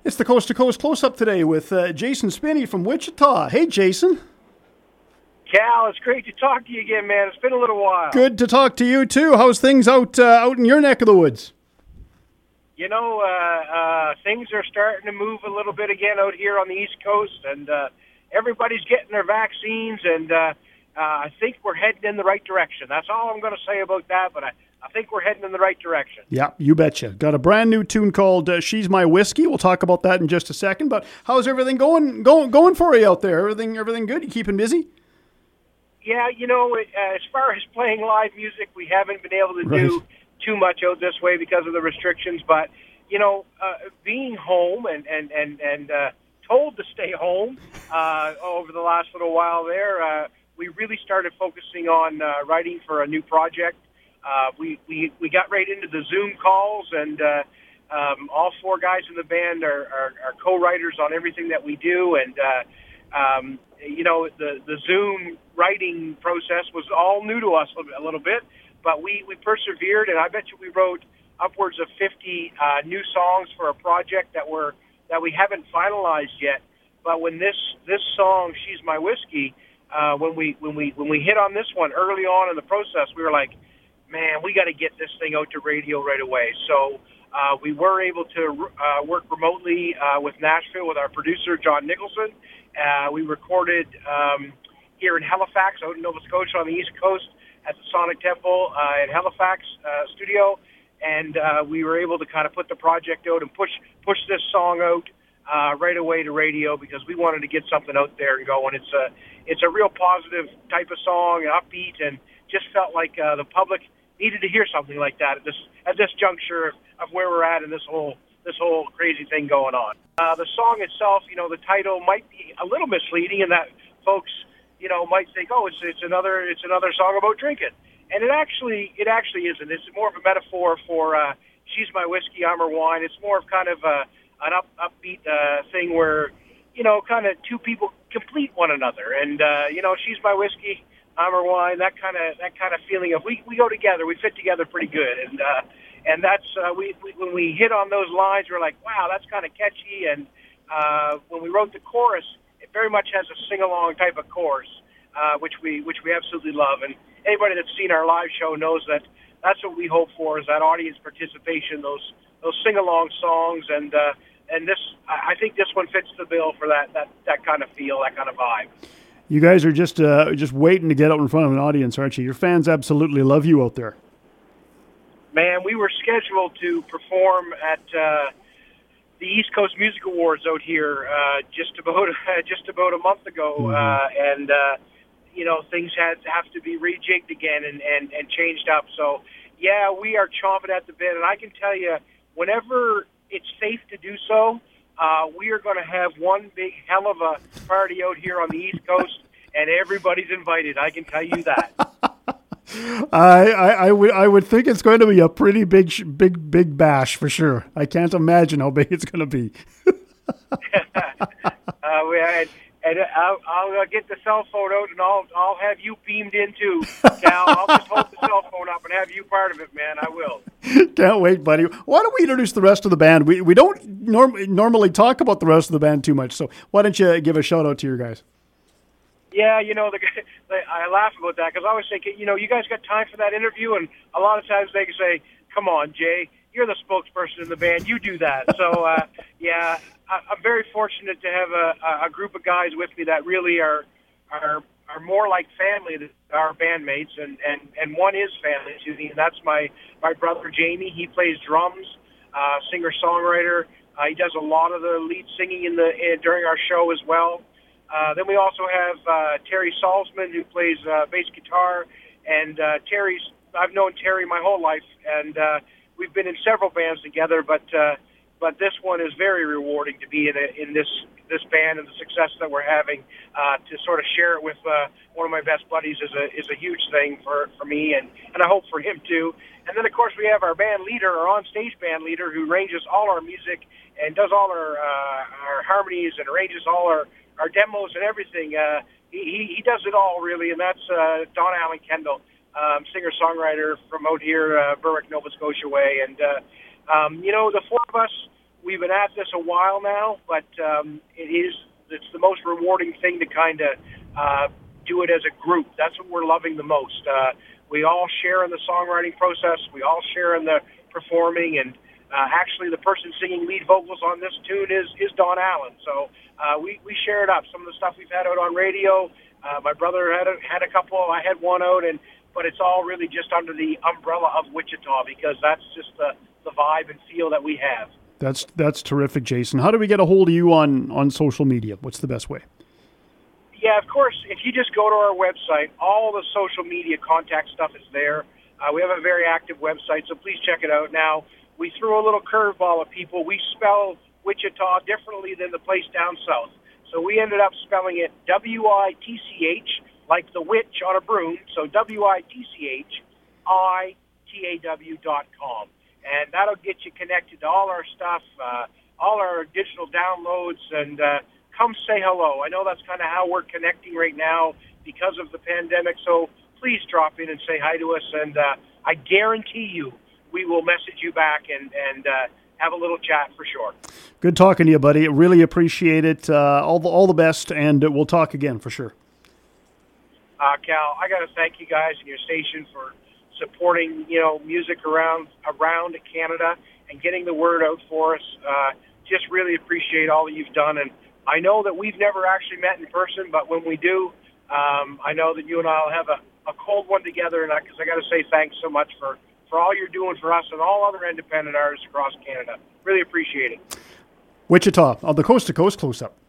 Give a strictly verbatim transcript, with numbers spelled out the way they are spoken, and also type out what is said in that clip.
It's the Coast to Coast Close-Up today with uh, Jason Spinney from Wichita. Hey, Jason. Cal, it's great to talk to you again, man. It's been a little while. Good to talk to you, too. How's things out uh, out in your neck of the woods? You know, uh, uh, things are starting to move a little bit again out here on the East Coast, and uh, everybody's getting their vaccines, and uh, uh, I think we're heading in the right direction. That's all I'm going to say about that, but I, I think we're heading in the right direction. Yeah, you betcha. Got a brand new tune called uh, She's My Whiskey. We'll talk about that in just a second, but how's everything going going, going for you out there? Everything everything good? You keeping busy? Yeah, you know, uh, as far as playing live music, we haven't been able to Right. do too much out this way because of the restrictions. But, you know, uh, being home and, and, and, and uh, told to stay home uh, over the last little while there, uh, we really started focusing on uh, writing for a new project. Uh, we, we, we got right into the Zoom calls, and uh, um, all four guys in the band are, are, are co-writers on everything that we do. And, uh, um, you know, the, the Zoom writing process was all new to us a little bit. But we, we persevered, and I bet you we wrote upwards of fifty uh, new songs for a project that were that we haven't finalized yet. But when this this song, "She's My Whiskey," uh, when we when we when we hit on this one early on in the process, we were like, man, we got to get this thing out to radio right away. So uh, we were able to uh, work remotely uh, with Nashville with our producer John Nicholson. Uh, we recorded um, here in Halifax, out in Nova Scotia on the East Coast, at the Sonic Temple uh, in Halifax uh, studio, and uh, we were able to kind of put the project out and push push this song out uh, right away to radio because we wanted to get something out there and going. It's a it's a real positive type of song, upbeat, and just felt like uh, the public needed to hear something like that at this at this juncture of where we're at in this whole this whole crazy thing going on. Uh, the song itself, you know, the title might be a little misleading in that folks, you know, might think, oh, it's it's another it's another song about drinking, and it actually it actually isn't. It's more of a metaphor for uh, she's my whiskey, I'm her wine. It's more of kind of a, an up, upbeat uh, thing where, you know, kind of two people complete one another, and uh, you know, she's my whiskey, I'm her wine. That kind of that kind of feeling of we we go together, we fit together pretty good, and uh, and that's uh, we, we when we hit on those lines, we're like, wow, that's kind of catchy, and uh, when we wrote the chorus, it very much has a sing-along type of chorus, uh, which we which we absolutely love. And anybody that's seen our live show knows that that's what we hope for, is that audience participation, those those sing-along songs. And uh, and this, I think this one fits the bill for that that, that kind of feel, that kind of vibe. You guys are just uh, just waiting to get out in front of an audience, aren't you? Your fans absolutely love you out there. Man, we were scheduled to perform at uh, the East Coast Music Awards out here uh, just about just about a month ago, mm-hmm. uh, and uh, you know, things had have to be rejigged again and, and, and changed up. So yeah, we are chomping at the bit, and I can tell you, whenever it's safe to do so, uh, we are going to have one big hell of a party out here on the East Coast, and everybody's invited. I can tell you that. I, I, I would I would think it's going to be a pretty big sh- big big bash for sure. I can't imagine how big it's going to be. uh, we, and and I'll, I'll get the cell phone out, and I'll I'll have you beamed in too, Cal. I'll just hold the cell phone up and have you part of it, man. I will. Can't wait, buddy. Why don't we introduce the rest of the band? We we don't norm- normally talk about the rest of the band too much, so why don't you give a shout out to your guys? Yeah, you know, the, I laugh about that because I always think, you know, you guys got time for that interview, and a lot of times they can say, come on, Jay, you're the spokesperson in the band, you do that. So, uh, yeah, I, I'm very fortunate to have a, a group of guys with me that really are are are more like family than our bandmates, and, and, and one is family to me, and that's my, my brother Jamie. He plays drums, uh, singer-songwriter. Uh, he does a lot of the lead singing in the in, during our show as well. Uh, then we also have uh, Terry Salzman, who plays uh, bass guitar, and uh, Terry's, I've known Terry my whole life, and uh, we've been in several bands together, but uh, but this one is very rewarding to be in a, in this this band, and the success that we're having, uh, to sort of share it with uh, one of my best buddies is a is a huge thing for, for me, and, and I hope for him too. And then, of course, we have our band leader, our on-stage band leader, who arranges all our music and does all our, uh, our harmonies and arranges all our our demos and everything. Uh, he, he does it all, really, and that's uh, Don Allen Kendall, um, singer-songwriter from out here, uh, Berwick, Nova Scotia way. And, uh, um, you know, the four of us, we've been at this a while now, but um, it is it's the most rewarding thing to kind of uh, do it as a group. That's what we're loving the most. Uh, we all share in the songwriting process. We all share in the performing, and uh, actually the person singing lead vocals on this tune is, is Don Allen. So uh, we, we share it up. Some of the stuff we've had out on radio, uh, my brother had a, had a couple, I had one out, and but it's all really just under the umbrella of Wichita, because that's just the, the vibe and feel that we have. That's that's terrific, Jason. How do we get a hold of you on, on social media? What's the best way? Yeah, of course, if you just go to our website, all the social media contact stuff is there. Uh, we have a very active website, so please check it out. Now, we threw a little curveball at people. We spell Wichita differently than the place down south. So we ended up spelling it W I T C H, like the witch on a broom, so W I T C H I T A W dot com. And that'll get you connected to all our stuff, uh, all our digital downloads, and uh, come say hello. I know that's kind of how we're connecting right now because of the pandemic, so please drop in and say hi to us, and uh, I guarantee you we will message you back and, and uh, have a little chat for sure. Good talking to you, buddy. Really appreciate it. Uh, all the all the best, and we'll talk again for sure. Uh, Cal, I got to thank you guys and your station for supporting, you know, music around around Canada and getting the word out for us. Uh, just really appreciate all that you've done, and I know that we've never actually met in person, but when we do, um, I know that you and I will have a, a cold one together, and because I, I got to say thanks so much for, for all you're doing for us and all other independent artists across Canada. Really appreciate it. Wichita, on the Coast to Coast Close-Up.